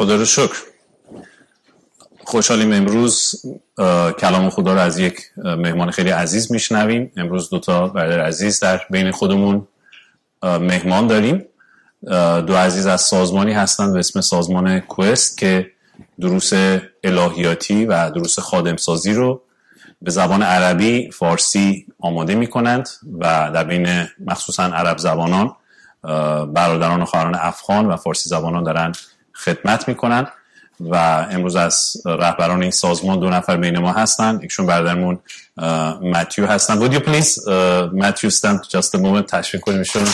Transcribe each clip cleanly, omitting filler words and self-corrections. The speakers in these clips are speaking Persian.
خدا رو شکر. خوشحالیم امروز کلام خدا رو از یک مهمان خیلی عزیز میشنویم. امروز دوتا برادر عزیز در بین خودمون مهمان داریم. دو عزیز از سازمانی هستند به اسم سازمان کوست که دروس الهیاتی و دروس خادمسازی رو به زبان عربی، فارسی آماده می کنند و در بین مخصوصا عرب زبانان برادران و خواهران افغان و فارسی زبانان دارن خدمت می کنند و امروز از رهبران این سازمان دو نفر بین ما هستند. یکشون برادرمون متیو هستن. Would you please Matthew stand just a moment؟ تشویق کنیم ایشون.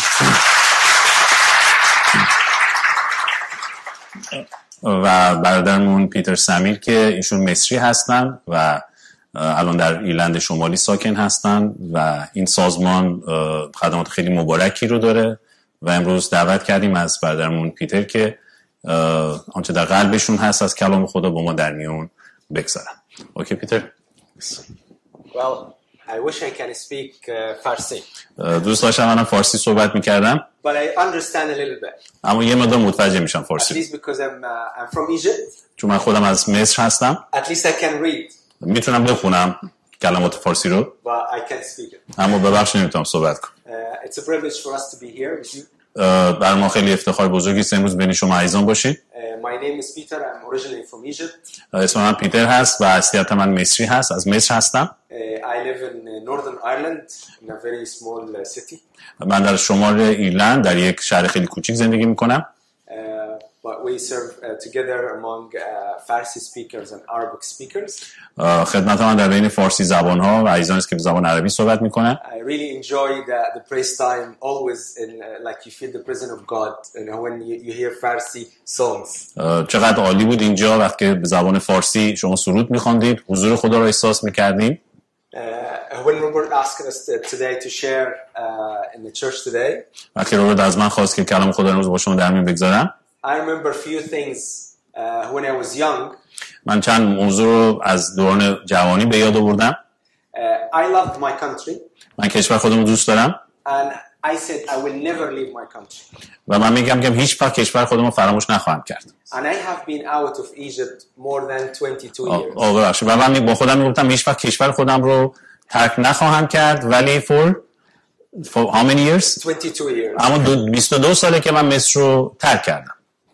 و برادرمون پیتر سمیر که ایشون مصری هستن و الان در ایرلند شمالی ساکن هستن و این سازمان خدمات خیلی مبارکی رو داره و امروز دعوت کردیم از برادرمون پیتر که آنچه در قلبشون هست از کلام خدا با ما در میون بگذارن. اوکی پیتر؟ Well, I wish I can speak فارسی. دوست داشتم منم فارسی صحبت میکردم. But I understand a little bit. اما یه مقدار متوجه میشم At فارسی. least because I'm from Egypt. چون من خودم از مصر هستم. At least I can read. میتونم بخونم کلمات فارسی رو. But I can't speak it. اما ببخشید نمیتونم صحبت کنم. It's a privilege for us to be here with you. بر ما خیلی افتخار بزرگی است امروز بین شما عزیزان باشید. My name is Peter. I'm originally from Egypt. اسم من پیتر هست و اصلیت من مصری هست. از مصر هستم. I live in Northern Ireland in a very small city. من در شمال ایرلند در یک شهر خیلی کوچیک زندگی میکنم. But we serve together among Farsi speakers and Arabic speakers. خدمت من در بین فارسی زبان ها و عزیزانی است که به زبان عربی صحبت میکنن. I really enjoy the praise time always in like you feel the presence of God when you hear Farsi songs. چقدر عالی بود اینجا وقتی که به زبان فارسی شما سرود میخواندید، حضور خدا رو احساس میکردیم. When Robert asked us today to share in the church today. وقتی روبرت از من خواست که کلام خدا رو امروز با شما در میون بگذارم. I remember few things when I was young. من چند موضوع رو از دوران جوانی به یاد آوردم. I loved my country. من کشور خودم رو دوست دارم. And I said I will never leave my country. و من میگم که هیچ وقت کشور خودم رو فراموش نخواهم کرد. And I have been out of Egypt more than 22 years. و من با خودم میگفتم هیچ وقت کشور خودم رو ترک نخواهم کرد ولی for how many years؟ 22 years. اما 22 ساله که من مصر رو ترک کردم.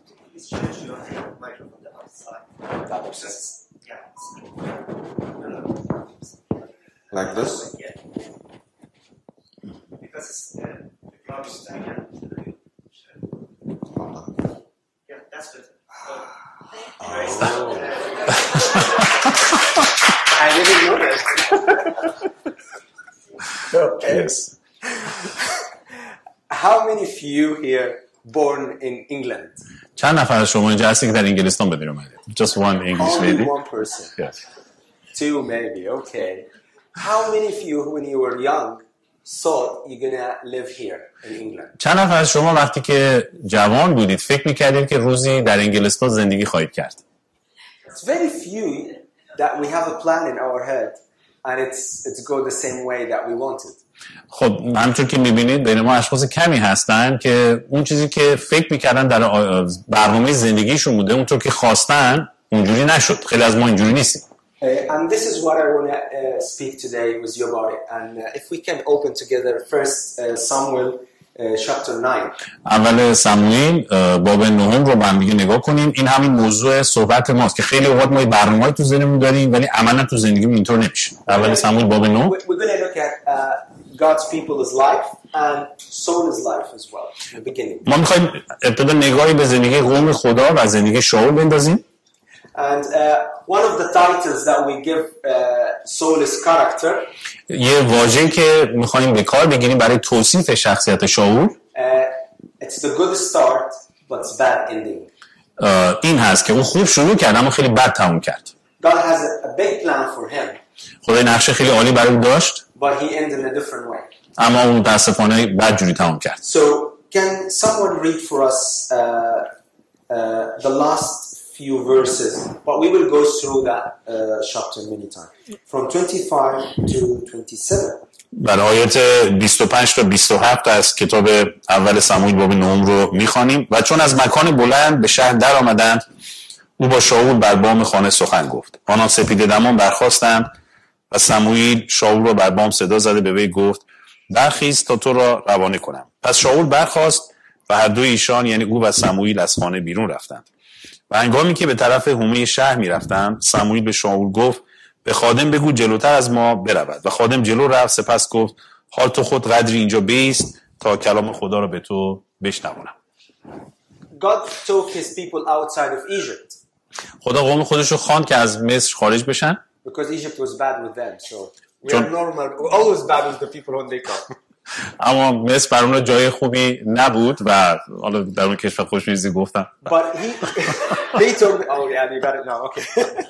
Like this? Because the cloud is down. Yeah, that's good. I didn't know that. Okay. Yes. How many of you here born in England? چند نفر از شما اینجا هستی که در انگلستان به دنیا اومدید؟ Just one English Only lady. one person. Yes. Two maybe. Okay. How many of you when you were young thought you're gonna live here in England? چند نفر از شما وقتی که جوان بودید فکر می‌کردید که روزی در انگلستان زندگی خواهید کرد؟ It's very few that we have a plan in our head and it's go the same way that we wanted. خب همونطور که می‌بینید بین ما اشخاص کمی هستن که اون چیزی که فکر می‌کردن در برنامه زندگیشون بوده اونطور که خواستن اونجوری نشد. خیلی از ما اینجوری نیستیم. And this is what I want to speak today with you about it. And if we can open together first Samuel chapter 9. اول سموئیل باب 9 رو با هم دیگه نگاه کنیم. این همین موضوع صحبت ماست که خیلی اوقات ما برنامه‌ای تو ذهنمون داریم ولی عملاً تو زندگیمون اینطور نمیشه. اول سموئیل باب 9. We're going to look at God's people's life and Saul's life as well in the beginning. ما می‌خوایم ابتدا نگاهی به زندگی قوم خدا و زندگی شاول بندازیم. And one of the titles that we give Saul's character یه واژه‌ای که می‌خوایم به کار بگیریم برای توصیف شخصیت شاول it's the good start but it's bad ending. این هست که اون خوب شروع کرد اما خیلی بد تموم کرد. God has a big plan for him. خدا نقشه خیلی عالی برای او داشت But he ended in a different way. اما اون متأسفانه بد جوری تموم کرد. So can someone read for us the last few verses, but we will go through that chapter many times. From 25 to 27. در آیات 25 تا 27 از کتاب اول سموئیل باب 9 رو می‌خوانیم و چون از مکان بلند به شهر در آمدند او با شاول بر بام خانه سخن گفت. آنان سپیده دمان برخاستند و سموئیل شاول را بر بام صدا زده به وی گفت برخیز تا تو را روانه کنم. پس شاول برخاست و هر دوی ایشان یعنی او و سموئیل از خانه بیرون رفتند. و هنگامی که به طرف حومه شهر می رفتند سموئیل به شاول گفت به خادم بگو جلوتر از ما برود. و خادم جلو رفت، سپس گفت حال تو خود قدری اینجا بایست تا کلام خدا را به تو بشنوانم. God took his people outside of Egypt خدا قوم خودش رو خواند که از مصر خارج بشن because Egypt was bad with them. So we are normal. We're always bad with the people when they come. اما مصر بر اون جای خوبی نبود و حالا در اون کشور خوش‌ریزی گفتن. But he took oh yeah, you got it now. Okay.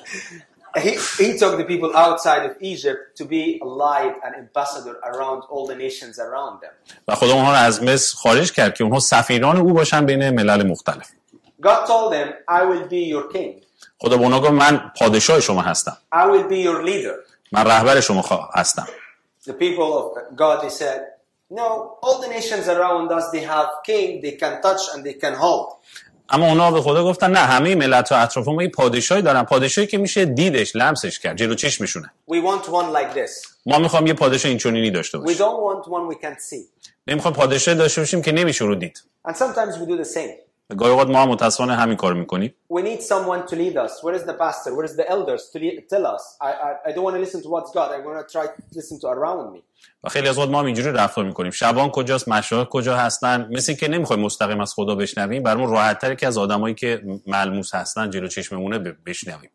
He took the people outside of Egypt to be a light and ambassador around all the nations around them. و خدا اونها رو از مصر خارج کرد که اونها سفیران او باشن بین ملل مختلف. God told them, I will be your king. خدا به اونها گفت من پادشاه شما هستم. I will be your leader. من رهبر شما هستم. The people of God, they said, no, all the nations around us, they have king, they can touch and they can hold. اما اونا به خدا گفتن نه، همه ملت ها اطراف ما یه پادشاهی دارن، پادشاهی که میشه دیدش، لمسش کرد، جلو چشمشونه. We want one like this. ما میخوام یه پادشاه اینچنینی داشته We باشیم. don't want one we can't see. نمیخوام پادشاهی داشته باشیم که نمیشه رو دید. And sometimes we do the same. گاهی اوقات ما هم متأسفانه همین کارو میکنیم. We need someone to lead us. Where is the pastor? Where is the elders to tell us? I don't want to listen to what's God. I want to try to listen to around me. و خیلی از وقت ما هم اینجوری رفتار میکنیم. شبان کجاست؟ مشایخ کجا هستن؟ مثل که نمیخوایم مستقیم از خدا بشنویم. برامون راحت تره که از آدمایی که ملموس هستن جلو چشممونه بشنویم.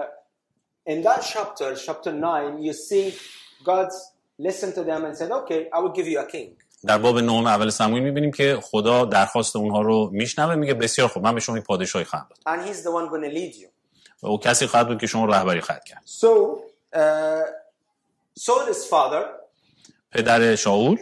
In that chapter 9, you see God listened to them and said, "Okay, I will give you a king." در باب 9 اول سموئیل میبینیم که خدا درخواست اونها رو میشنوه، میگه بسیار خوب، من به شما پادشاهی خواهم داد. And he's the one going to lead you. و او کسی خواهد بود که شما رهبری خواهد کرد. So, Saul's father, پدر شاول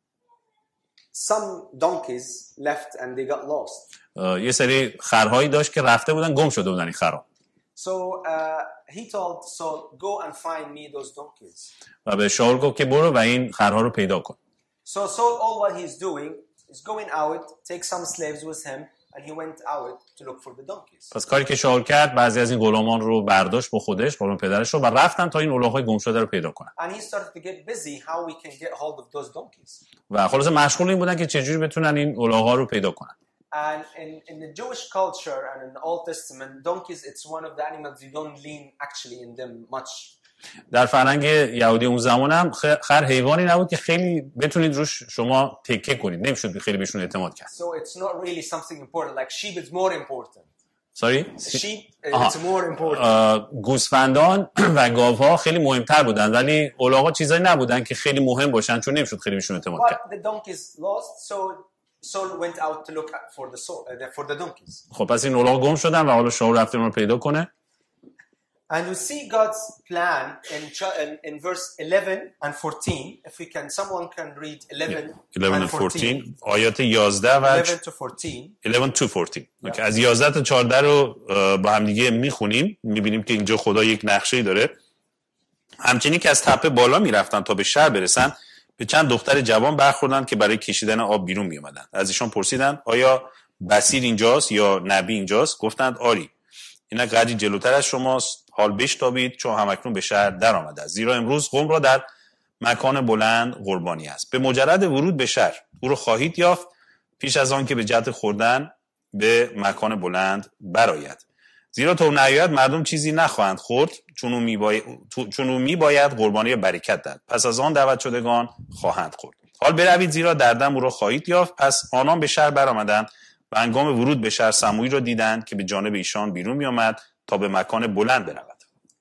some donkeys left and they got lost. یه سری خرهایی داشت که رفته بودن، گم شده بودن این خرها. So he told Saul, "Go and find me those donkeys." و به شاول گفت که برو و این خرها رو پیدا کن. So Saul, all what he's doing is going out, take some slaves with him, and he went out to look for the donkeys. پس کاری که شاول کرد، بعضی از این غلامان رو برداشت با خودش، قربان پدرش رو، و رفتن تا این الاغ‌های گم شده رو پیدا کنن. And he started to get busy how we can get hold of those donkeys. و خلاص مشغول این بودن که چجوری بتونن این الاغ‌ها رو پیدا کنن. And in the Jewish culture and in the Old Testament, donkeys, it's one of the animals you don't lean actually in them much. در فرهنگ یهودی اون زمان هم خر حیوانی نبود که خیلی بتونید روش شما تکیه کنید، نمیشد خیلی بهشون اعتماد کرد. So it's not really something important. Like sheep is more important. Sorry? Sheep it's more important. گوسفندان و گاوها خیلی مهمتر بودن، ولی الاغ‌ها چیزایی نبودن که خیلی مهم باشن، چون نمیشد خیلی بهشون اعتماد کرد. But the donkeys lost, so Saul went out to look for the donkeys. خب پس این الاغ گم شدن و حالا شاول رفت اون رو پیدا کنه. And we see God's plan in verse 11 and 14. If we can, someone can read 11 and 14. آیات 11 و 11 to 14. 11 to 14. Okay. از 11 تا 14 رو با هم دیگه میخونیم، میبینیم که اینجا خدا یک نقشه‌ای داره. همچنین که از تپه بالا میرفتن تا به شهر برسن، به چند دختر جوان برخوردند که برای کشیدن آب بیرون می اومدند. از ایشان پرسیدند آیا بصیر اینجاست یا نبی اینجاست؟ گفتند آری. اینا قدری جلوتر از شماست، حال بشتابید چون همکنون به شهر در آمده است، زیرا امروز قوم را در مکان بلند قربانی است. به مجرد ورود به شهر او را خواهید یافت پیش از آن که به جهت خوردن به مکان بلند برآید، زیرا تا نیاید مردم چیزی نخواهند خورد، چون او میباید قربانی برکت داد، پس از آن دعوت شدگان خواهند خورد. حال بروید زیرا در دم او را خواهید یافت. پس آنان به شهر برآمدند و هنگام ورود به شهر سموئیل را دیدند که به جانب ایشان بیرون می آمد تا به مکان بلند برود.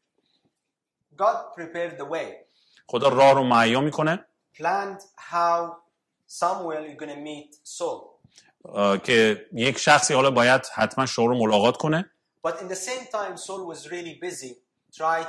God prepared the way. خدا راه رو مهیا میکنه. Planned how Samuel is going to meet Saul. که یک شخصی حالا باید حتما شاول رو ملاقات کنه. But in the same time Saul was really busy trying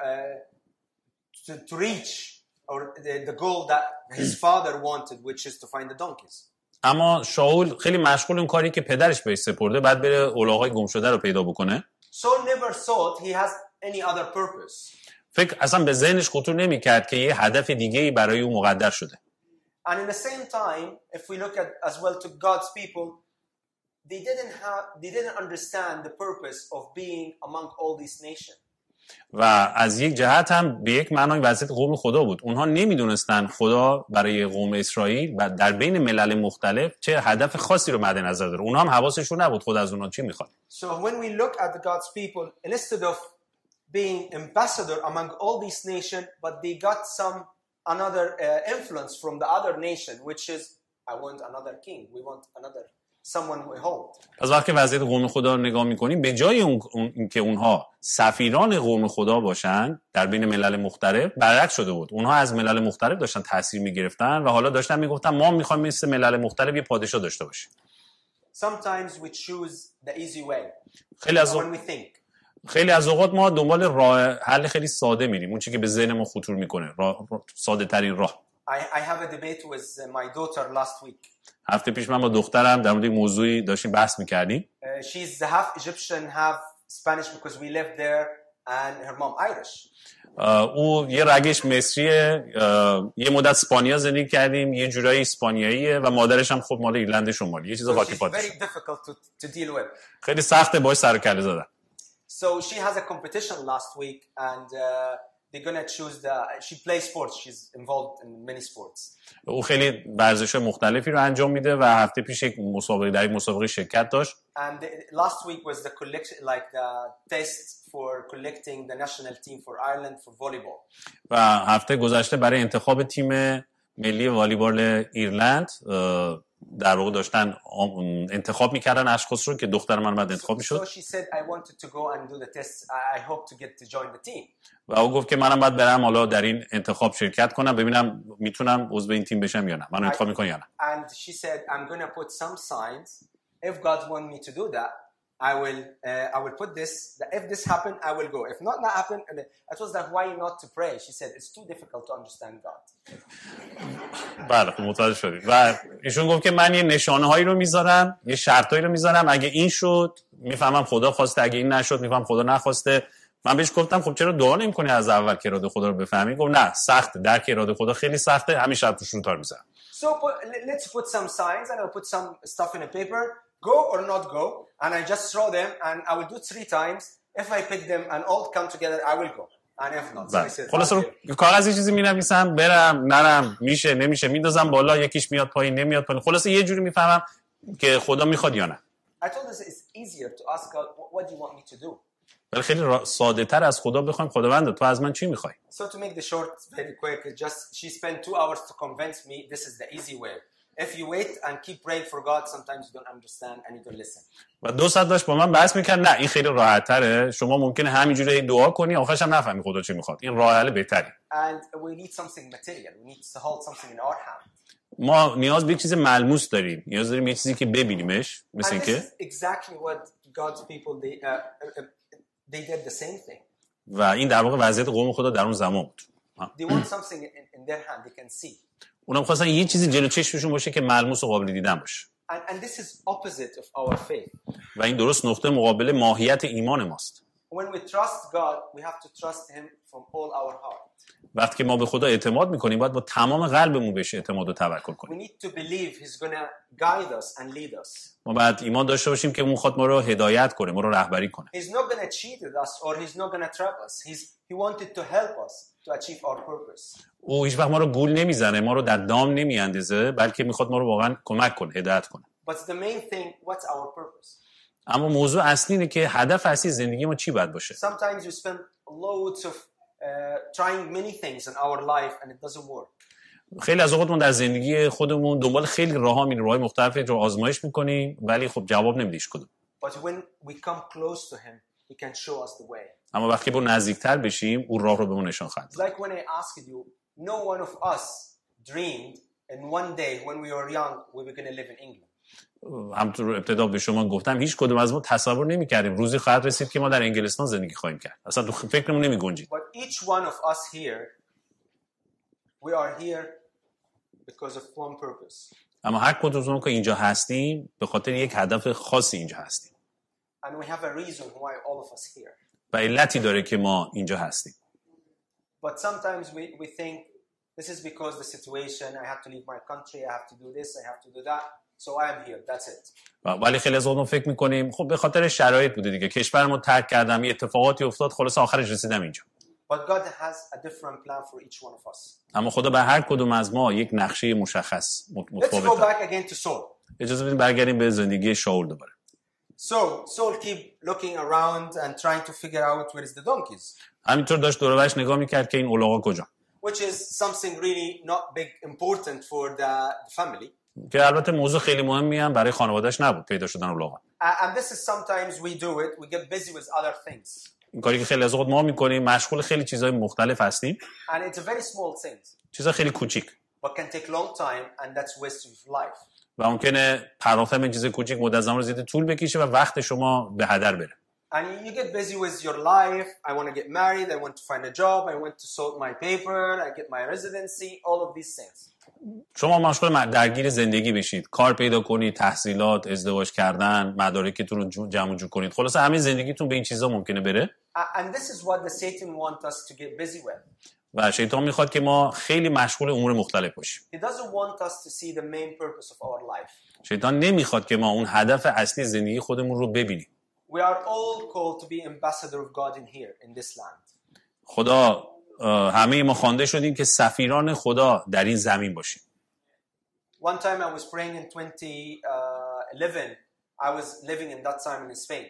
to reach or the goal that his father wanted, which is to find the donkeys. اما شاول خیلی مشغول اون کاری که پدرش بهش سپرده، بعد بره الاغ‌های گم شده رو پیدا بکنه. Saul never thought he has any other purpose. فکر اصلا به ذهنش خطور نمی‌کرد که یه هدف دیگه‌ای برای او مقدر شده. And in the same time, if we look at as well to God's people, they didn't understand the purpose of being among all these nations. و از یک جهت هم به یک معنای وضعیت قوم خدا بود. اونها نمیدونستن خدا برای قوم اسرائیل و در بین ملل مختلف چه هدف خاصی رو مد نظر داره. اونها هم حواسشون نبود خدا از اونها چی میخواد. So when we look at God's people, instead of being ambassador among all these nations, but they got another influence from the other nation, which is I want another king. We want another someone we hold. پس وقتی وضعیت قوم خدا رو نگاه میکنیم به جای اون که اونها سفیران قوم خدا باشن در بین ملل مختلف، برعکس شده بود. اونها از ملل مختلف داشتن تاثیر میگرفتن و حالا داشتن میگفتن ما میخوایم مثل ملل مختلف یه پادشاه داشته باشیم. Sometimes we choose the easy way. When we think. خیلی از اوقات ما دنبال راه حل خیلی ساده میریم، اون چیزی که به ذهن ما خطور میکنه، ساده ترین راه. I have a debate with my daughter last week. هفته پیش من با دخترم در مورد موضوعی داشتیم بحث میکردیم. She's half Egyptian, half Spanish because we lived there, and her mom Irish. او یه رگش مصریه، یه مدت اسپانیا زندگی کردیم، یه جورایی اسپانیاییه و مادرش هم خب مال ایرلند شمالی، یه چیز خاکی پاتش. Very difficult to deal with. خیلی سخته باهاش سر و کله زدن. So she has a competition last week and they're going to choose she plays sports, she's involved in many sports. او خیلی ورزش‌های مختلفی رو انجام میده و هفته پیش یک مسابقه شرکت داشت. And last week was the test for collecting the national team for Ireland for volleyball. و هفته گذشته برای انتخاب تیم ملی والیبال ایرلند در واقع داشتن انتخاب میکردن اشخاص رو که دختر من بعد انتخاب میشد. So she said I wanted to go and do the test. I hope to get to join the team. و او گفت که منم باید برم حالا در این انتخاب شرکت کنم ببینم میتونم عضو این تیم بشم یا نه. منو انتخاب میکنه یا نه. And she said I'm going to put some signs. If God wants me to do that, I will put this. If this happen, I will go. If not happen, I was like, why not to pray? She said it's too difficult to understand God. بله متوجه شدید. و ایشون گفت که من یه نشانه‌هایی رو میذارم، یه شرطایی رو میذارم، اگه این شد میفهمم خدا خواسته، اگه این نشد میفهمم خدا نخواسته. من بهش گفتم خب چرا دعا نمی‌کنی از اول که اراده خدا رو بفهمی؟ گفت نه سخته، درک اراده خدا خیلی سخته، همین شرطش رو تار میذارم. So let's put some signs and I'll put some stuff in a paper. Go or not go, and I just throw them, and I will do 3 times. If I pick them and all come together, I will go. And if not, so I said. خلاص رو کاغذ یه چیزی می‌نویسم، برم نرم، میشه نمیشه، میندازم بالا، یکیش میاد پایین نمیاد پایین. خلاص یه جوری میفهمم که خدا میخواد یا نه. I told her it's easier to ask God, what do you want me to do? ولی خیلی ساده‌تر از خدا بخوایم خداوند تو از من چی می‌خوای؟ So to make the short very quick, she spent 2 hours to convince me this is the easy way. If you wait and keep praying for God, sometimes you don't understand and you don't listen. و 2 ساعت داشت با من بحث می‌کرد نه این خیلی راحت‌تره، شما ممکنه همینجوری دعا کنی آخرش هم نفهمی خدا چی می‌خواد. این راه حل بهتری. And we need something material. We need to hold something in our hand. ما نیاز به چیز ملموس داریم. نیاز داریم یه چیزی که ببینیمش، مثل اینکه exactly what God's people they did the same thing. و این در واقع وضعیت قوم خدا در اون زمان بود. They want something in their hand they can see. اونا می‌خواستن یه چیزی جلو چشمشون باشه که ملموس و قابل دیدن باشه. And this is opposite of our faith. و این درست نقطه مقابل ماهیت ایمان ماست. When we trust God, we have to trust him from all our heart. وقتی که ما به خدا اعتماد می‌کنیم باید با تمام قلبمون بهش اعتماد و توکل کنیم. We need to believe he's going to guide us and lead us. ما باید ایمان داشته باشیم که اون می‌خواد ما رو هدایت کنه، ما رو رهبری کنه. He's not going to cheat with us or he's not going to trap us. He wanted to help us to achieve our purpose. او هیچ وقت ما رو گول نمیزنه، ما رو در دام نمیاندازه، بلکه میخواد ما رو واقعا کمک کنه، هدایت کنه. But the main thing, what's our purpose? اما موضوع اصلی اینه که هدف اصلی زندگی ما چی باید باشه. Sometimes we spend loads of trying many things in our life and it doesn't work. خیلی از اوقات ما در زندگی خودمون دنبال خیلی راه‌ها میریم، راه‌های مختلفی رو آزمایش میکنیم ولی خب جواب نمیدیش کدوم. But when we come close to him, he can show us the way. اما وقتی با نزدیکتر بشیم اون راه رو به ما نشان خواهد داد. Like when I asked you, no one of us dreamed in one day when we were young we were going to live in England. همونطور ابتدا به شما گفتم هیچ کدوم از ما تصور نمی‌کردیم روزی خواهد رسید که ما در انگلستان زندگی خواهیم کرد. اصلا تو فکرمون نمی‌گنجید. But each one of us here we are here because of one purpose. اما هر کدوم که اینجا هستیم به خاطر یک هدف خاصی اینجا هستیم. And we have a reason why all of us here. و علتی داره که ما اینجا هستیم. But sometimes we think this is because the situation I have to leave my country, I have to do this, I have to do that. so I am here. That's it. ولی خیلی از وقت فکر میکنیم خب به خاطر شرایط بوده دیگه، کشورمو ترک کردم، یه اتفاقاتی افتاد، خلاص آخرش رسیدم اینجا. But God has a different plan for each one of us. اما خدا به هر کدوم از ما یک نقشه مشخص Let's go متفاوت داره. back again to Saul. اجازه بدیم برگردیم به زندگی شاول دوباره. So Saul keep looking around and trying to figure out where is the donkeys, همینطور داشت دور و برش نگاه میکرد که این الاغا کجا، which is something really not big important for the family. که البته موضوع خیلی مهمی هم برای خانواده‌اش نبود پیدا شدن الاغا. And this is sometimes we do it. We get busy with other things. این کاری که خیلی از وقت ما میکنیم، مشغول خیلی چیزهای مختلف هستیم، And it's a very small thing, چیزا خیلی کوچیک but can take long time, and that's waste of life. و ممکنه پرداختن به چیز کوچیک مدت زمان زیاد طول بکشه و وقت شما به هدر بره. And you get busy with your life. I want to get married. I want to find a job. I want to sort my paper. I get my residency. All of these things. شما مشغول درگیر زندگی بشید، کار پیدا کنید، تحصیلات، ازدواج کردن، مدارکتون رو جمع جور کنید، خلاصه همه زندگیتون به این چیزا ممکنه بره. And this is what the Satan wants us to get busy with. و شیطان میخواد که ما خیلی مشغول امور مختلف باشیم. He doesn't want us to see the main purpose of our life. شیطان نمیخواد که ما اون هدف اصلی زندگی خودمون رو ببینیم. We are all called to be ambassador of God in here, in this land. خدا همه ما خوانده شدیم که سفیران خدا در این زمین باشیم. One time I was praying in 2011. I was living in that time in Spain.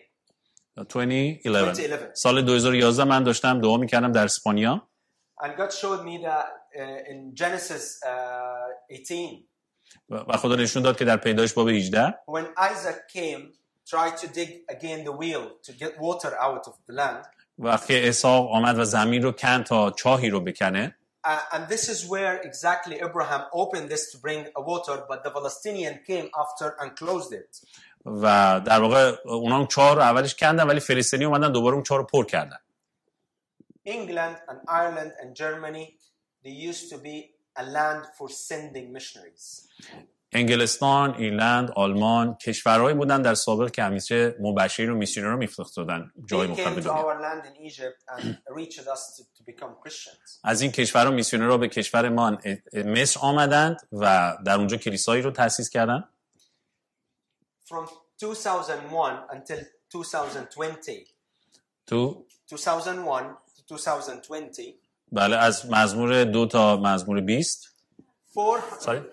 2011 سال 2011 من داشتم دعا میکردم در اسپانیا. And God showed me that in Genesis 18. و خدا نشون داد که در پیدایش باب 18 When Isaac came, tried to dig again the wheel to get water out of the land. وقتی اسحاق آمد و زمین رو کند تا چاهی رو بکنه. And this is where exactly Abraham opened this to bring a water, but the Palestinian came after and closed it. و در واقع اونا اون چاه رو اولش کندن ولی فلسطینی اومدن دوباره اون چاه رو پر کردن. England and Ireland and Germany, they used to be a land for sending missionaries. انگلستان، ایرلند، آلمان کشورهایی بودن در سابق که همیشه مبشرین و میسیونرها میفرستادن جای They مختلف came to دنیا. our land in Egypt and reached us to become Christians. از این کشورها میسیونرها به کشور ما مصر آمدند و در اونجا کلیسایی رو تأسیس کردن. From 2001 until 2020. تو 2001 to 2020. بله از مزمور 2 تا مزمور 20. Sorry.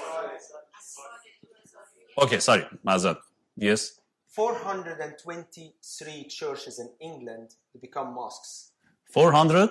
Okay, sorry. معذرت. Yes. 423 churches in England to become mosques. 400?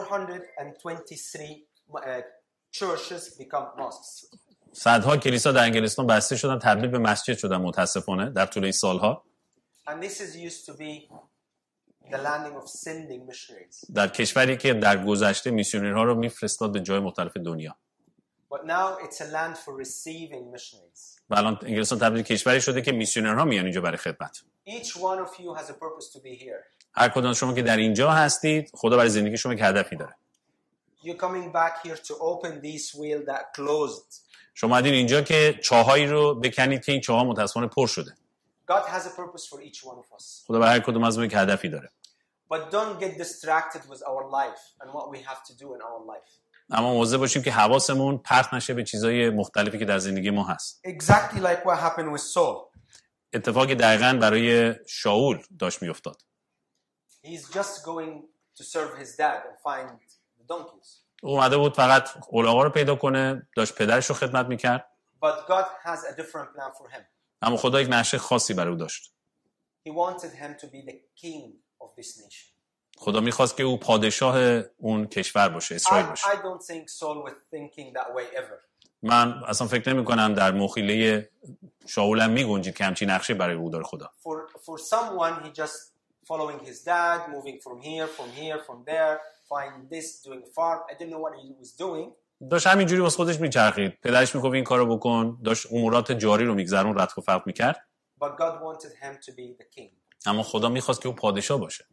423 churches become mosques. صدها کلیسا در انگلستان بسته شدن، تبدیل به مسجد شدن متاسفانه در طول این سالها. And this is used to be the landing of sending missionaries. در کشوری که در گذشته میسیونرها رو میفرستاد به جای مختلف دنیا. But now it's a land for receiving missionaries. و الان انگلستان تبدیل کشوری شده که میسیونرها میان اینجا برای خدمت. Each one of you has a purpose to be here. هر کدوم شما که در اینجا هستید، خدا برای زندگی شما یک هدفی داره. You're coming back here to open this wheel that closed. شما اومدین اینجا که چاهایی رو بکنید که این چاه‌ها متأسفانه پر شده. God has a purpose for each one of us. خدا برای هر کدوم از ما یک هدفی داره. But don't get distracted with our life and what we have to do in our life. اما مواظب باشیم که حواسمون پرت نشه به چیزای مختلفی که در زندگی ما هست. Exactly like what happened with Saul. اتفاقی دقیقاً برای شاول داشت میافتاد. He's just going to serve his dad and find the donkeys. او اومده بود فقط الاغا رو پیدا کنه، داشت پدرش رو خدمت میکرد. But God has a different plan for him. اما خدا یک نقشه خاصی برای او داشت. He wanted him to be the king of this nation. خدا میخواست که او پادشاه اون کشور باشه، اسرائیل باشه. I don't think Saul was thinking that way ever. من اصلا فکر نمی کنم در مخیله شاول هم میگنجید که همچین نقشه برای او داره خدا. For someone, he just following his dad, moving from there, find this, doing farm. I didn't know what he was doing. داشت همینجوری واسه خودش میچرخید. پدرش میگفت این کارو بکن، داشت امورات جاری رو میگذرون، رد و فقط میکرد. But God wanted him to be the king. اما خدا میخواست که او پادشاه باشه.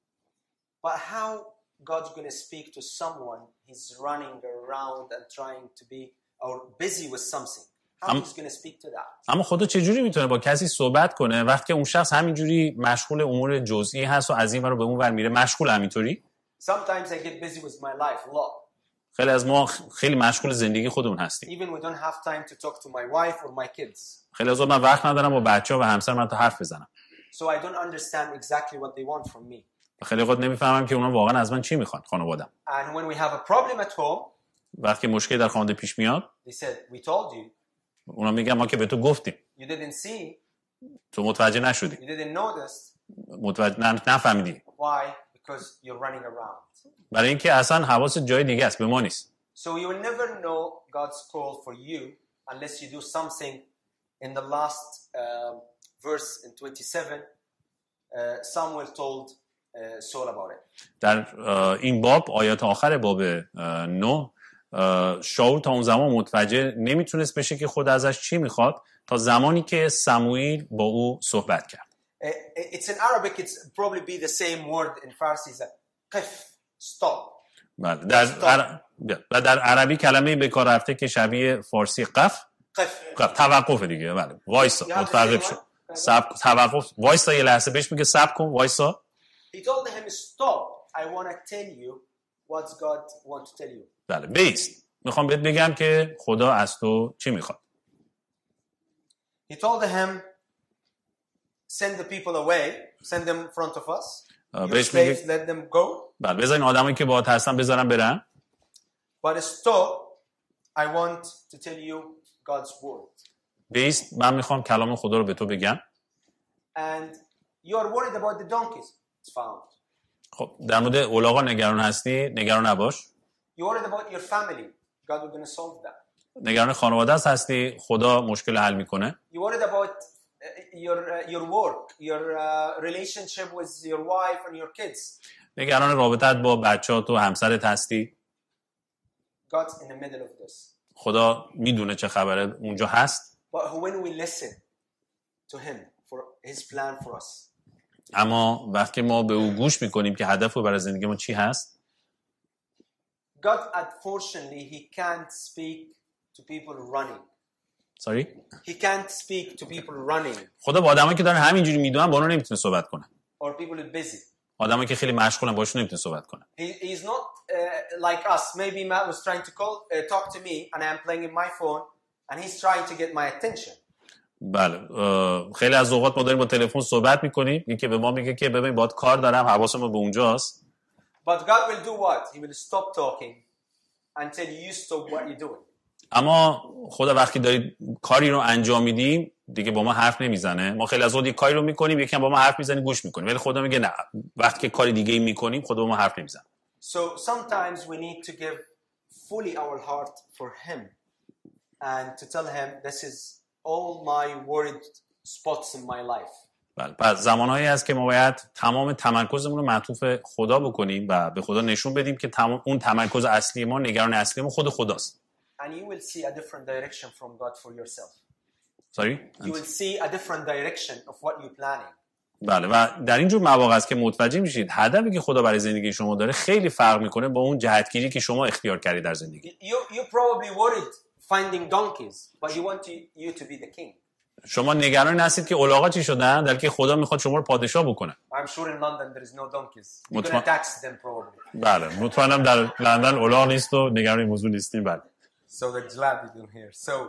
But how God's going to speak to someone he's running around and trying to be or busy with something? How he's going to speak to that? اما خدا چجوری میتونه با کسی صحبت کنه وقتی اون شخص همینجوری مشغول امور جزئی هست و از این ور به اون ور میره، مشغول همینطوری؟ Sometimes I get busy with my life a lot. خیلی از ما خیلی مشغول زندگی خودمون هستیم. Even we don't have time to talk to my wife or my kids. خیلی از وقت من وقت ندارم با بچه‌ها و همسرم حتی حرف بزنم. So I don't understand exactly what they want from me. خیلی وقت نمیفهمم که اونا واقعا از من چی میخوان خانواده‌ام. And when we have a problem at home, وقتی مشکلی در خانواده پیش میاد، they said, we told you. اونا میگن ما که به تو گفتیم. You didn't see. تو متوجه نشدی. You didn't notice. متوجه نفهمیدی. Why? Because you're running around. برای اینکه اصلا حواست جای دیگه است، به ما نیست. So you will never know God's call for you unless you do something. In the last verse in 27, Samuel told Saul about it. در این باب آیات آخر باب 9 شاول تا اون زمان متوجه نمیتونست بشه که خدا ازش چی میخواد تا زمانی که سموئیل با او صحبت کرد. It's in Arabic. It's probably be the same word in Farsi. قف. Stop. بله در عربی کلمه به کار رفته که شبیه فارسی قف توقف دیگه. بله وایسا متوقف شو. توقف وایسا یه لحظه بهش میگه صبر کن وایسا. He told him stop. I want to tell you what God wants to tell you. بله بیست. میخوام بهت بگم که خدا از تو چی میخواد. He told him send the people away. Send them in front of us. Your slaves, let them go. بله بذارین آدمایی که باهات هستن بذارن برن. But stop. I want to tell you God's word. بیست. من میخوام کلام خدا رو به تو بگم. And you are worried about the donkeys. It's found. خب در مورد الاغا نگران هستی، نگران نباش. You worried about your family. God is going to solve that. نگران خانواده هستی، خدا مشکل حل میکنه. You worried about your work, your relationship with your wife and your kids. نگران رابطت با بچه‌هات و همسرت هستی. God's in the middle of this. خدا میدونه چه خبره اونجا هست. But when we listen to him for his plan for us. اما وقتی ما به او گوش میکنیم که هدف برای زندگی ما چی هست. God unfortunately he can't speak to people running. Sorry? He can't speak to people running. خدا با آدمایی که دارن همینجوری میدونن با اونها نمیتونه صحبت کنه. Or people are busy. آدمایی که خیلی مشغولن باشون نمیتونه صحبت کنه. He's not like us. Maybe Matt was trying to talk to me and I'm playing in my phone and he's trying to get my attention. بله خیلی از اوقات ما داریم با تلفن صحبت میکنیم این که به ما میگه که ببین باهات کار دارم حواسم به اونجاست. But God will do what? He will stop talking until you stop what you're doing. اما خدا وقتی دارید کاری رو انجام میدیم دیگه با ما حرف نمیزنه. ما خیلی از وقت یک کاری رو میکنیم یکم با ما حرف میزنه گوش میکنیم ولی خدا میگه نه وقتی که کار دیگه ای میکنیم خدا با ما حرف نمیزنه. So sometimes we need to give fully our heart for him and to tell him this is all my worried spots in my life. بله پس زمانهایی هست که ما باید تمام تمرکزمون رو معطوف خدا بکنیم و به خدا نشون بدیم که اون تمرکز اصلی ما نگران اصلی ما خود خداست. And you will see a different direction from God for yourself. Sorry? You will see a different direction of what you're planning. بله و در این جور مواقع است که متوجه میشید هدفی که خدا برای زندگی شما داره خیلی فرق میکنه با اون جهتگیری که شما اختیار کردید در زندگی. You probably worried finding donkeys, but you want you to be the king. شما نگران هستید که الاغا چی شدن در که خدا میخواد شما رو پادشاه بکنه. I'm sure in London there is no donkeys. You're going to tax them probably. بله مطمئنم در لندن الاغ نیست و نگران این موضوع نیستیم. بله. So they're glad we don't hear. So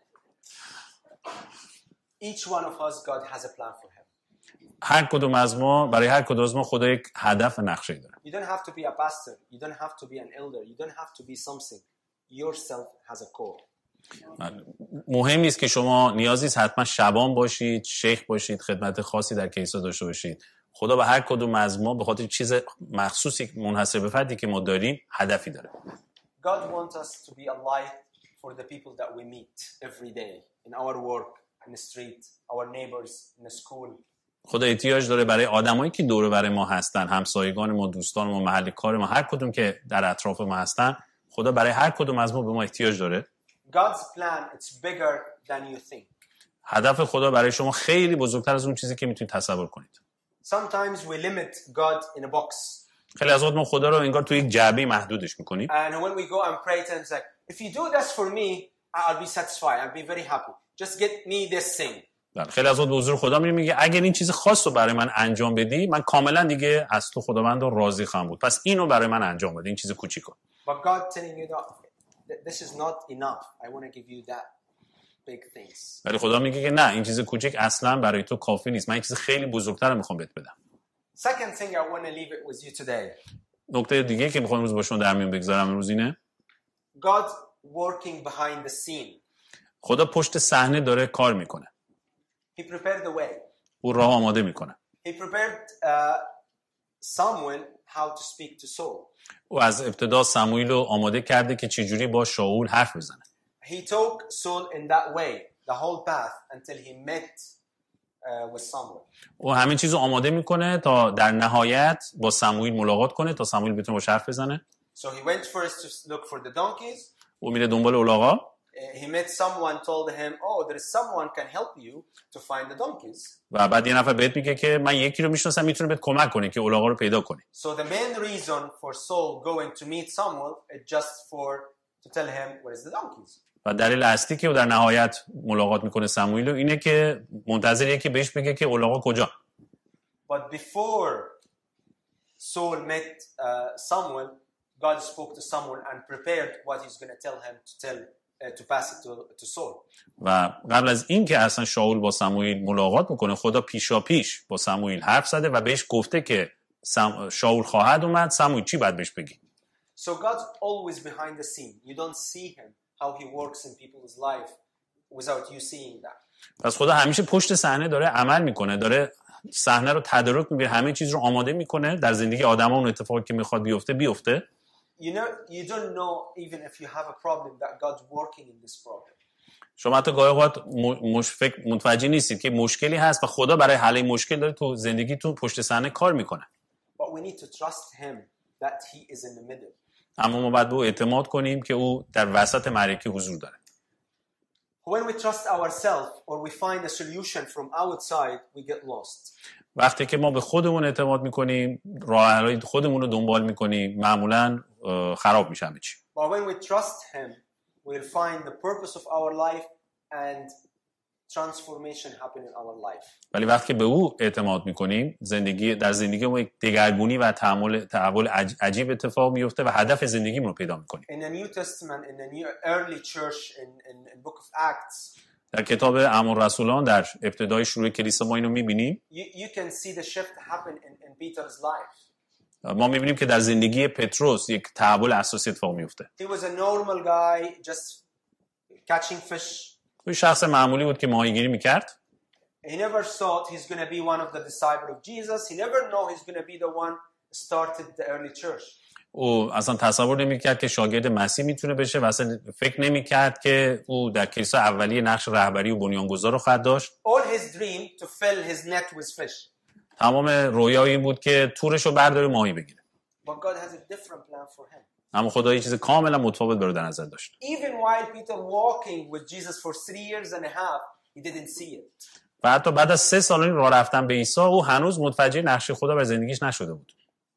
each one of us God has a plan for him. هر کدوم از ما برای هر کدوم از ما خدا یک هدف و نقشه‌ای داره. You don't have to be a pastor. You don't have to be an elder. You don't have to be something. Yourself has a call. مهم نیست که شما نیازی است حتما شبان باشید، شیخ باشید، خدمت خاصی در کلیسا داشته باشید. خدا به هر کدوم از ما به خاطر چیز مخصوصی منحصر به فردی که ما داریم هدفی داره. God wants us to be a light for the people that we meet every day in our work, in the street, our neighbors, in the school. خدا احتیاج داره برای آدمایی که دور و بر ما هستن، همسایگان ما، دوستان ما، محل کار ما، هر کدوم که در اطراف ما هستن، خدا برای هر کدوم از ما به ما احتیاج داره. God's plan it's bigger than you think. هدف خدا برای شما خیلی بزرگتر از اون چیزی که میتونید تصور کنید. Sometimes we limit God in a box. خیلی از وقت ما خدا رو انگار توی یک جعبه محدودش میکنیم. And when we go and pray to him, it's like, if you do this for me, I'll be satisfied. I'll be very happy. Just get me this thing. خیلی از وقت به حضور خدا میگه اگر این چیز خاص رو برای من انجام بدی من کاملا دیگه از تو خداوند راضی خواهم بود. پس اینو برای من انجام بده این چیز کوچیکو. But God telling you that this is not enough. I want to give you that big things. ولی خدا میگه که نه، این چیز کوچک اصلا برای تو کافی نیست، من این چیز خیلی بزرگتر میخوام بهت بدم. Second thing I want to leave it with you today. نکته دیگه که میخوام امروز با شما در میون بگذارم امروز اینه God working behind the scene. خدا پشت صحنه داره کار میکنه. He prepared the way. او راه آماده میکنه. He prepared Samuel how to speak to Saul. او از ابتدا سموئیل رو آماده کرده که چجوری با شاول حرف بزنه. He took Saul in that way the whole path until he met with Samuel. او همین چیزو آماده میکنه تا در نهایت با سموئیل ملاقات کنه، تا سموئیل بتونه باهاش حرف بزنه. So he went first to look for the donkeys. او میره دنبال الاغا. He met someone, told him, "Oh, there is someone can help you to find the donkeys." و بعد یه نفر بهت میگه که من یکی رو میشناسم میتونه بهت کمک کنه که الاغا رو پیدا کنی. So the main reason for Saul going to meet Samuel is just to tell him where is the donkeys. و دلیل اصلی که او در نهایت ملاقات میکنه سموئیل رو اینه که منتظریه که بهش بگه که الاغا کجا. But before Saul met Samuel, God spoke to Samuel and prepared what he's going to tell him to pass it to Saul. و قبل از این که اصلا شاول با سموئیل ملاقات میکنه خدا پیشاپیش با سموئیل حرف زده و بهش گفته که شاول خواهد اومد، سموئیل چی باید بهش بگی. So God's always behind the scene. You don't see him how he works in people's life without you seeing that. پس خدا همیشه پشت صحنه داره عمل میکنه، داره صحنه رو تدارک میبینه، همه چیز رو آماده میکنه در زندگی آدما اون اتفاقی که میخواد بیفته. You don't know even if you have a problem that God's working in this problem. شما حتی گاهی اوقات متوجه نیستید که مشکلی هست و خدا برای حل مشکل داره تو زندگیتون پشت صحنه کار میکنه. But we need to trust him that he is in the middle. اما ما باید به او اعتماد کنیم که او در وسط معرکه حضور داره. When we trust ourselves or we find a solution from outside, we get lost. وقتی که ما به خودمون اعتماد میکنیم، راه حل‌های خودمون رو دنبال میکنیم، معمولاً خراب میشه همه چی. But when we trust him, we'll find the purpose of our life and transformation happen in our life. ولی وقتی به او اعتماد میکنیم، در زندگی ما یک دگرگونی و تحول عجیب اتفاق میفته و هدف زندگیمون رو پیدا میکنیم. In the New Testament, in the early church, in Book of Acts, در کتاب اعمال رسولان در ابتدای شروع کلیسا ما اینو میبینیم. you can see the shift happen in Peter's life. ما میبینیم که در زندگی پتروس یک تحول اساسی اتفاق میفته. He was a normal guy just catching fish. او شخص معمولی بود که ماهیگیری میکرد. He never thought he's going to be one of the disciples of Jesus. He never know he's going to be the one started the early church. او اصلا تصور نمیکرد که شاگرد مسیح میتونه بشه و اصلا فکر نمیکرد که او در کلیسا اولیه نقش رهبری و بنیانگذار رو خواهد داشت. All his dream to fill his net with fish. تمام رویا این بود که تورش رو برداره ماهی بگیره. But God has a different plan for him. اما خدا یه چیز کاملا متفاوت برای در نظر داشت. Even while Peter walking with Jesus for 3 years and a half, he didn't see it. و حتی بعد از 3 سال راه رفتن به عیسی او هنوز متوجه نقش خدا برای زندگیش نشده بود.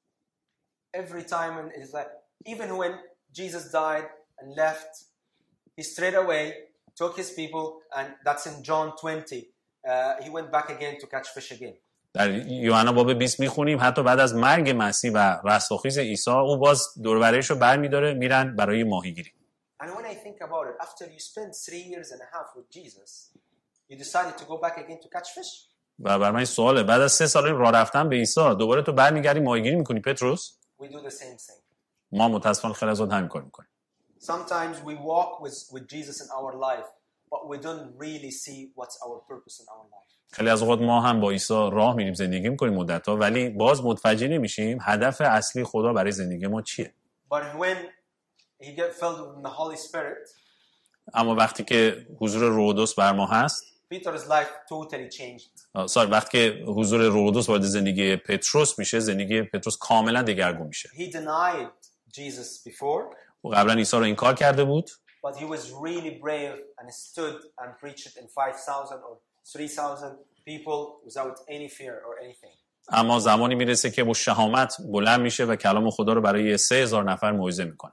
Every time in his life, even when Jesus died and left, he straight away took his people, and that's in John 20. He went back again to catch fish again. در یوحنا باب 20 میخونیم حتی بعد از مرگ مسیح و رستاخیز عیسی او باز دور و بریش رو برمی‌داره میرن برای ماهیگیری. And when I think about it, after you spend 3 years and a half with Jesus, you decided to go back again to catch fish? و برای من سواله بعد از 3 سال راه رفتن به عیسی دوباره تو برمیگردی ماهیگیری میکنی پتروس؟ We do the same thing. ما متاسفانه خیلی از وقت همین کار میکنیم. Sometimes we walk with Jesus in our life, but we don't really see what's our purpose in our life. خیلی از اوقات ما هم با عیسی راه میریم زندگی میکنیم مدت‌ها ولی باز متوجه نمیشیم هدف اصلی خدا برای زندگی ما چیه. But when he get filled with the Holy Spirit, اما وقتی که حضور روح القدس بر ما هست، Peter's life totally changed. وقتی که حضور روح القدس وارد زندگی پتروس میشه، زندگی پتروس کاملا دگرگون میشه. He denied Jesus before, او قبلا عیسی رو انکار کرده بود. but he was really brave and stood and preached it in 5,000 or 3,000 people without any fear or anything. اما زمانی میرسه که با شهامت بلند میشه و کلام خدا رو برای 3,000 نفر موعظه میکنه.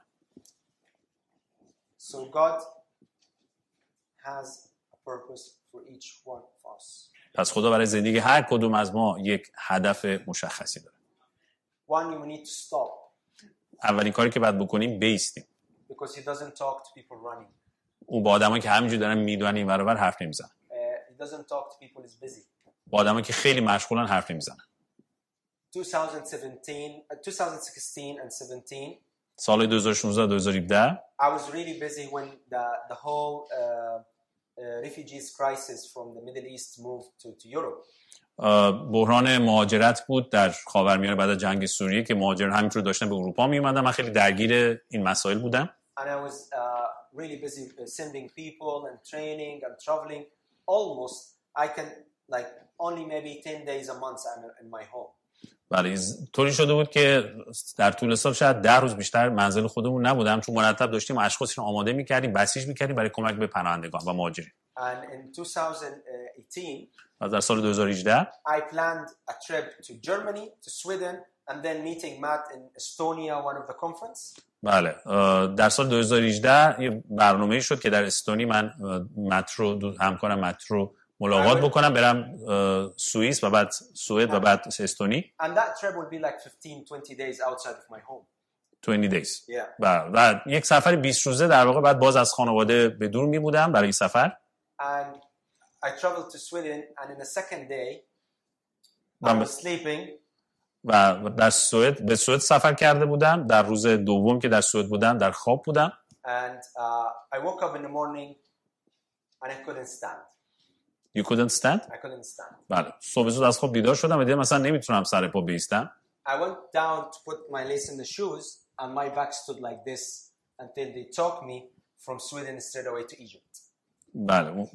So God has a purpose for each one of us. پس خدا برای زندگی هر کدوم از ما یک هدف مشخصی داره. One, you need to stop. اولین کاری که باید بکنیم بیستیم. because he doesn't talk to people running. اون با آدمایی که همینجوری دارن میدونن این ور اون ور حرف نمیزنن. He doesn't talk to people who's busy. با آدمایی که خیلی مشغولن حرف نمیزنن. 2016 and 17. سال 2016 2017 I was really busy when the whole refugees crisis from the Middle East moved to Europe. بحران مهاجرت بود در خاورمیانه بعد از جنگ سوریه که مهاجران همینطور داشتن به اروپا می اومدن. من خیلی درگیر این مسائل بودم. And I was really busy sending people and training and traveling. Almost I can like only maybe 10 days a month I'm in my home. بله طوری شده بود که در طول سال شاید 10 روز بیشتر منزل خودمون نبودم چون مرتب داشتیم اشخاصی رو آماده می‌کردیم بسیج می‌کردیم برای کمک به پناهندگان و مهاجرین. And in 2018 در سال 2018 I planned a trip to Germany, to Sweden and then meeting Matt in Estonia one of the conference. بله در سال 2018 یه برنامه‌ای شد که در استونی من مترو همکارم مترو ملاقات بکنم برم سوئیس و بعد سوئد و بعد استونی. And that trip would be like 15-20 days outside of my home. 20 days. Yeah. و یک سفر 20 روزه در واقع بعد باز از خانواده به دور می بودم برای این سفر. And I traveled to Sweden and in the second day I was sleeping. و در سوئد به سوئد سفر کرده بودم. در روز دوم که در سوئد بودم در خواب بودم. And I woke up in the morning and I couldn't stand. You couldn't stand? I couldn't stand. بله صبح زود از خواب بیدار شدم و دیدم مثلا نمیتونم سر پا بایستم. I went down to put my lace in the shoes and my back stood like this until they took me from Sweden straight away to Egypt. بله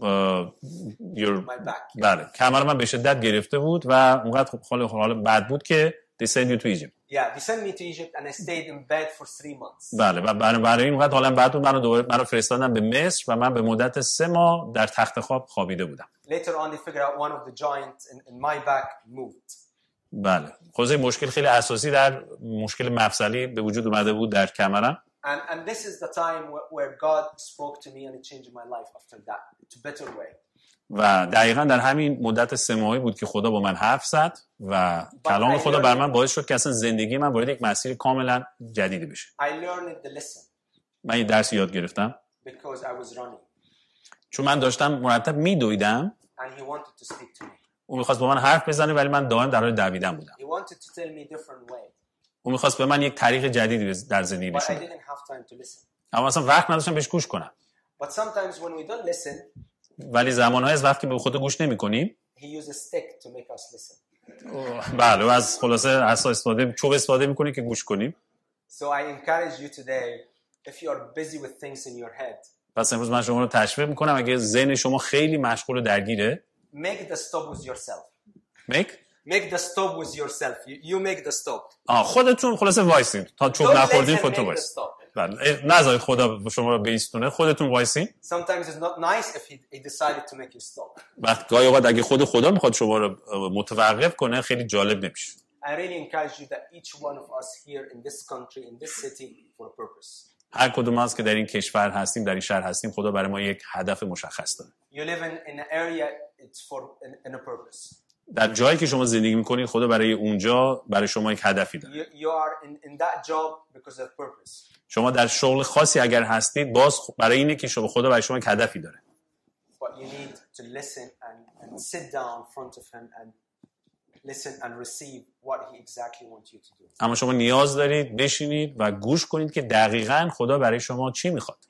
My back. بله کمر من به شدت گرفته بود و اونقدر حال بد بود که they sent you to Egypt. Yeah, they sent me to Egypt and I stayed in bed for 3 months. بله و برای این اونقدر حالم بد بود منو فرستادن به مصر و من به مدت 3 ماه در تخت خواب خوابیده بودم. Later on they figured out one of the joints in my back moved. بله خود مشکل خیلی اساسی در مشکل مفصلی به وجود اومده بود در کمرم. And this is the time where God spoke to me and it changed my life after that to better way. و دقیقاً در همین مدت 3 ماهی بود که خدا با من حرف زد و کلام خدا بر من باعث شد که اصلا زندگی من وارد یک مسیر کاملا جدیدی بشه. I learned the lesson. من این درس یاد گرفتم Because I was running. چون من داشتم مرتب میدویدم. And he wanted to speak to me. اون می‌خواست با من حرف بزنه ولی من دائم در حال دویدن بودم. He wanted to tell me different way. اون می‌خواست به من یک طریق جدیدی در زندگی نشون بده. But I didn't have time to listen. اما اصلا وقت نداشتم بهش گوش کنم. But sometimes when we don't listen, ولی زمان‌های از وقتی به خود گوش نمی‌کنیم he uses a stick to make us listen. بله و از خلاصه عصا چوب استفاده می‌کنه که گوش کنیم. So I encourage you today if you are busy with things in your head. پس امروز من شما رو تشویق می‌کنم اگه ذهن شما خیلی مشغول و درگیره Make the stop with yourself. Make the stop with yourself. You make the stop. خودتون خلاصه وایسین تا چوب نخوردین خودتون وایسین. بله نذارید خدا شما رو بایستونه خودتون وایسین. Sometimes it's not nice if he decided to make you stop. وقت گاهی اوقات اگه خدا میخواد شما رو متوقف کنه خیلی جالب نمیشه. I really encourage you that each one of us here in this country in this city for a purpose. هر کدوم از که در این کشور هستیم در این شهر هستیم خدا برای ما یک هدف مشخص داره. You live in an area it's for in a purpose. در جایی که شما زندگی میکنید خدا برای اونجا برای شما یک هدفی داره. You are in that job because of purpose. شما در شغل خاصی اگر هستید باز برای اینه که خدا برای شما یک هدفی داره. But you need to listen and sit down in front of him and listen and receive what he exactly wants you to do. اما شما نیاز دارید بشینید و گوش کنید که دقیقاً خدا برای شما چی میخواد.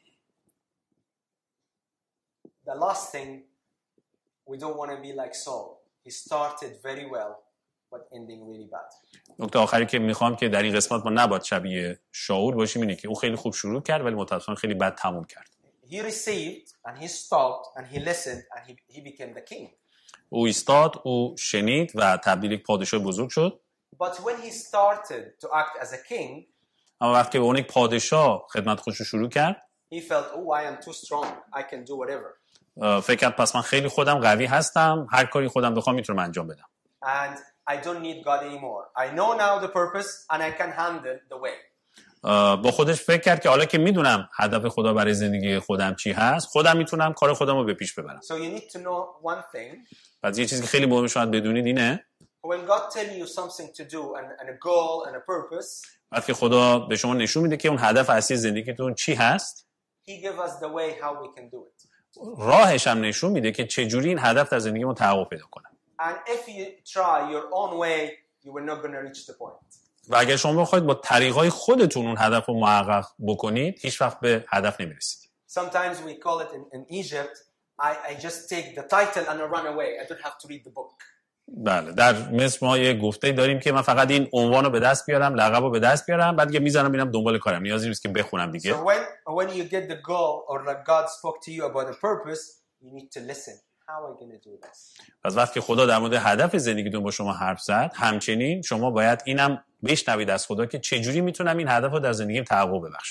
The last thing we don't want to be like Saul. He started very well but ending really bad. نکته آخری که میخوام که در این قسمت ما نباید شبیه شاول باشیم اینه که او خیلی خوب شروع کرد ولی متأسفانه خیلی بد تموم کرد. He received and he stopped and he listened and he became the king. او ایستاد، او شنید و تبدیل یک پادشاه بزرگ شد. But when he started to act as a king, اما وقتی که به عنوان یک پادشاه خدمت خودش رو شروع کرد، he felt, oh, I am too strong. I can do whatever. فکر کرد پس من خیلی خودم قوی هستم، هر کاری خودم بخوام میتونم انجام بدم. And I don't need God anymore. I know now the purpose and I can handle the way. با خودش فکر کرد که حالا که میدونم هدف خدا برای زندگی خودم چی هست، خودم میتونم کار خودم رو به پیش ببرم. So you need to know one thing. پس یه چیزی که خیلی مهمه شاید بدونید اینه When God tells you something to do and a goal and a purpose, وقتی که خدا به شما نشون میده که اون هدف اصلی زندگیتون چی هست، He gives us the way how we can do it. راهش هم نشون میده که چه جوری این هدف در زندگیمون تحقق پیدا کنه. And if you try your own way, you will not going to reach the point. و اگر شما بخواید با طریقای خودتون اون هدف رو محقق بکنید، هیچ وقت به هدف نمیرسید. Sometimes we call it in Egypt, I just take the title and I run away. I don't have to read the book. بله، در مصر ما یه گفته داریم که من فقط این عنوان رو به دست بیارم، لقب رو به دست بیارم، بعد دیگه میزنم میرم دنبال کارم، نیازی نیست که بخونم دیگه. So when you get the goal or like God spoke to you about the purpose, you need to listen. How am I going to do this? پس وقتی خدا در مورد هدف زندگیتون با شما حرف زد، همچنین شما باید اینم بشنوید از خدا که چه جوری میتونم این هدف رو در زندگیم تحقق ببخشم.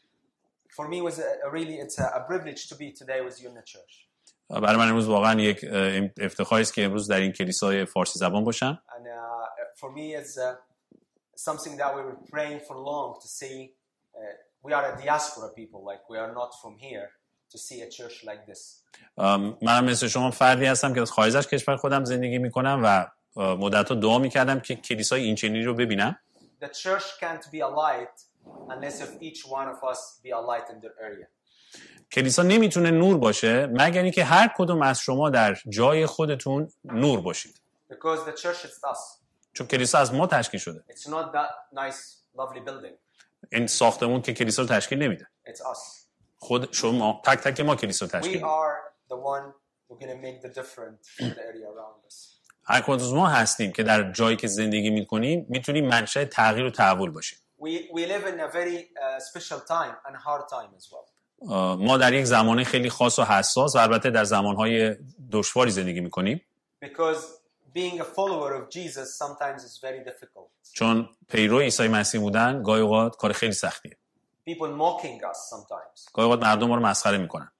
For me, was it's a privilege to be today with you in the church. برای من امروز واقعا یک افتخاری است که امروز در این کلیسای فارسی زبان باشم. And for me, it's something that we were praying for long to see. We are a diaspora people, like we are not from here, to see a church like this. من مثل شما فردی هستم که از خارج از کشور خودم زندگی میکنم و مدت‌ها دعا میکردم که کلیسای اینچنینی رو ببینم. The church can't be a light unless if each one of us be a light in their area. کلیسا نمیتونه نور باشه مگر اینکه هر کدوم از شما در جای خودتون نور باشید. Because the church is us. چون کلیسا از ما تشکیل شده. It's not that nice, lovely building. این ساختمون که کلیسا رو تشکیل نمیده. It's us. خود شما تک تک ما کلیسا تشکیل We میده. are the one who's going to make the difference in the area around us. هر کدوم از ما هستیم که در جایی که زندگی میکنیم میتونیم منشأ تغییر و تحول باشیم. We live in a very special time and hard time as well. ما در یک زمانه خیلی خاص و حساس و البته در زمانهای دشواری زندگی میکنیم. Because being a follower of Jesus sometimes is very difficult. چون پیرو عیسی مسیح بودن گاهی اوقات کار خیلی سختیه. People mocking us sometimes. گاهی اوقات مردم ما رو مسخره میکنن.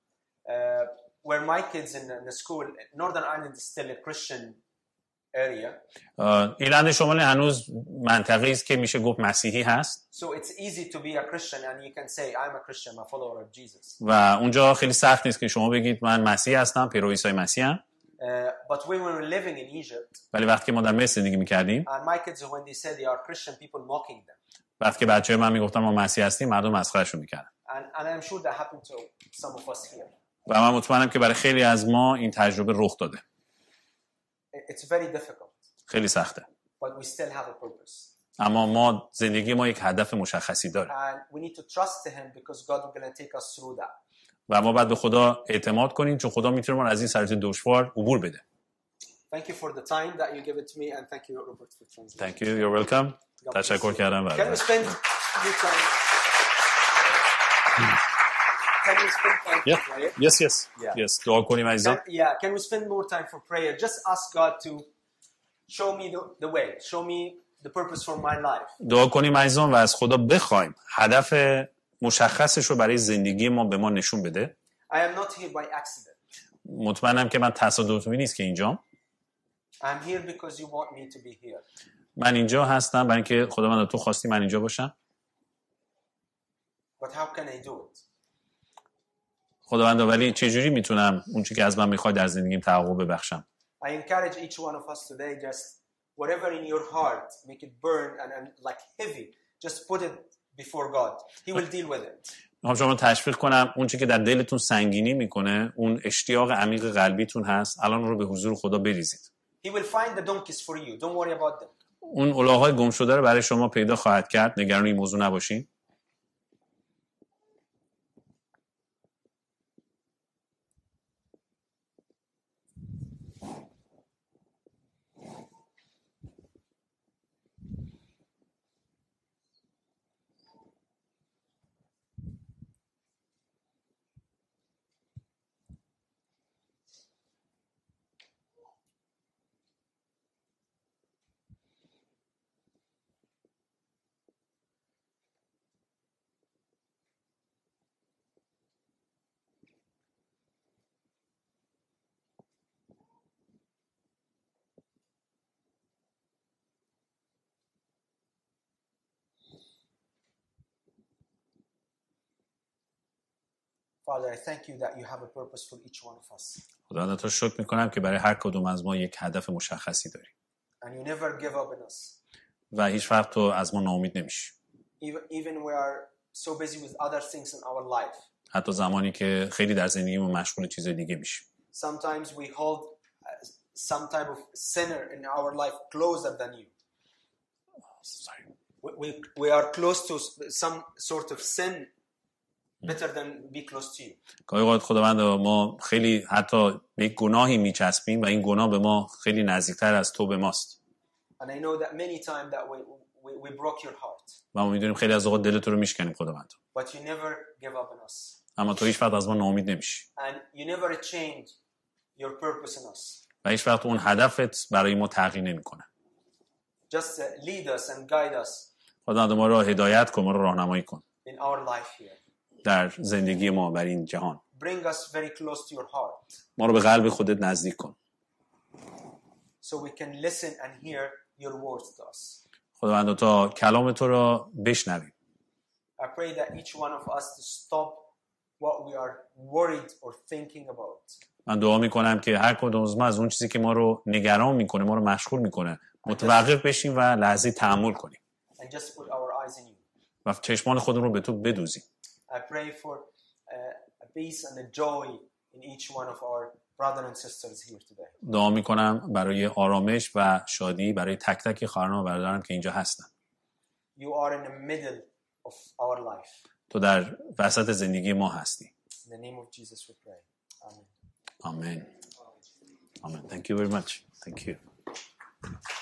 Where my kids in the school, Northern Ireland is still a Christian area. ایرلند شمالی هنوز منطقه‌ای است که میشه گفت مسیحی هست. So it's easy to be a Christian and you can say I'm a Christian, I'm a follower of Jesus. و اونجا خیلی سخت نیست که شما بگید من مسیحی هستم، پیرو عیسی مسیحم. But when we were living in Egypt, ولی وقتی ما در مصر زندگی میکردیم، and my kids when they said they are Christian, people mocking them. وقتی که بچه‌های من میگفتن ما مسیحی هستیم، مردم مسخرهشون میکردن. And I'm sure that happened to some of us here. و من مطمئنم که برای خیلی از ما این تجربه رخ داده. It's very difficult. خیلی سخته. But we still have a purpose. اما ما زندگی ما یک هدف مشخصی داره. And we need to trust him because God is going to take us through that. و ما باید به خدا اعتماد کنیم چون خدا میتونه ما از این شرایط دشوار عبور بده. Thank you for the time that you give it to me and thank you Robert for translating. Thank you. You're welcome. تشکر کردم. Can we spend more time? Can we spend time Yeah. for prayer? Yes, yes. Yeah. Yes. دعا کنیم عزیزان. Can we spend more time for prayer? Just ask God to show me the way. Show me the purpose for my life. دعا کنیم عزیزان و از خدا بخوایم هدف مشخصش رو برای زندگی ما به ما نشون بده. I am not here by accident. مطمئنم که من تصادفی نیست که اینجام. I'm here because you want me to be here. من اینجا هستم برای اینکه خداوند تو خواستی من اینجا باشم. But how can I do it? خداوند ولی چجوری میتونم اون چیزی که از من میخواد در زندگیم تحقق ببخشم؟ I encourage each one of us today just whatever in your heart make it burn and like heavy just put it before God. He will deal with it. میخوام شما تشویق کنم اون چیزی که در دلتون سنگینی میکنه، اون اشتیاق عمیق قلبیتون هست، الان رو به حضور خدا بریزید. He will find the donkeys for you. Don't worry about them. اون الاغ‌های گم شده رو برای شما پیدا خواهد کرد. نگران این موضوع نباشین. Father, I thank you that you have a purpose for each one of us. خداوند تو شکر میکنم که برای هر کدوم از ما یک هدف مشخصی داری. And you never give up on us. و هیچ وقت تو از ما ناامید نمیشی. Even we are so busy with other things in our life. حتی زمانی که خیلی در زندگیمون مشغول چیز دیگه میشیم. Sometimes we hold some type of sinner in our life closer than you. Sorry. We are close to some sort of sin better than be close to you. گاهی اوقات خداوند ما خیلی حتی به گناهی میچسبیم و این گناه به ما خیلی نزدیکتر از تو به ماست. And I know that many times that we broke your heart. و ما میدونیم خیلی از اوقات دل تو رو میشکنیم خداوند. But you never give up on us. اما تو هیچ وقت از ما ناامید نمیشی. And you never change your purpose in us. و هیچ وقت اون هدفت برای ما تغییر نمیکنه. Just lead us and guide us. خداوند ما رو هدایت کن، ما رو راهنمایی کن. In our life here. در زندگی ما بر این جهان. Bring us very close to your heart. ما رو به قلب خودت نزدیک کن. So we can listen and hear your words to us. خداوند تا کلام تو را بشنویم. I pray that each one of us to stop what we are worried or thinking about. من دعا میکنم که هر کدوم از ما از اون چیزی که ما رو نگران میکنه، ما رو مشغول میکنه، متوقف بشیم و لحظه تأمل کنیم. And just put our eyes in you. و چشمان خودمون رو به تو بدوزیم. I pray for a peace and a joy in each one of our brothers and sisters here today. دعا میکنم برای آرامش و شادی برای تک تک خواهران و برادران که اینجا هستن. You are in the middle of our life. تو در وسط زندگی ما هستی. In the name of Jesus we pray. Amen. Amen. Amen. Thank you very much. Thank you.